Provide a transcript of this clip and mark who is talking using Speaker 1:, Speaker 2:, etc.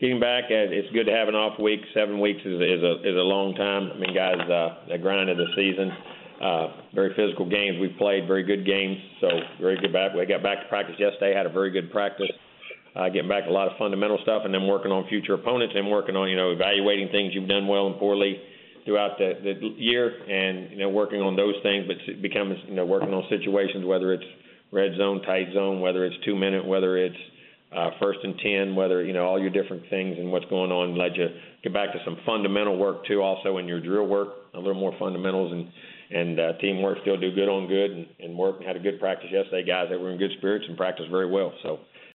Speaker 1: getting back, it's good to have an off week. 7 weeks is a long time. I mean, guys, the grind of the season, very physical games we've played, very good games. So very good back. We got back to practice yesterday, had a very good practice. Getting back to a lot of fundamental stuff, and then working on future opponents and working on, evaluating things you've done well and poorly throughout the year, and, working on those things, but it becomes, working on situations, whether it's red zone, tight zone, whether it's 2-minute, whether it's 1st and 10, whether, all your different things and what's going on, let you get back to some fundamental work, too, also in your drill work, a little more fundamentals and teamwork, still do good on good and work. Had a good practice yesterday, guys. They were in good spirits and practiced very well. So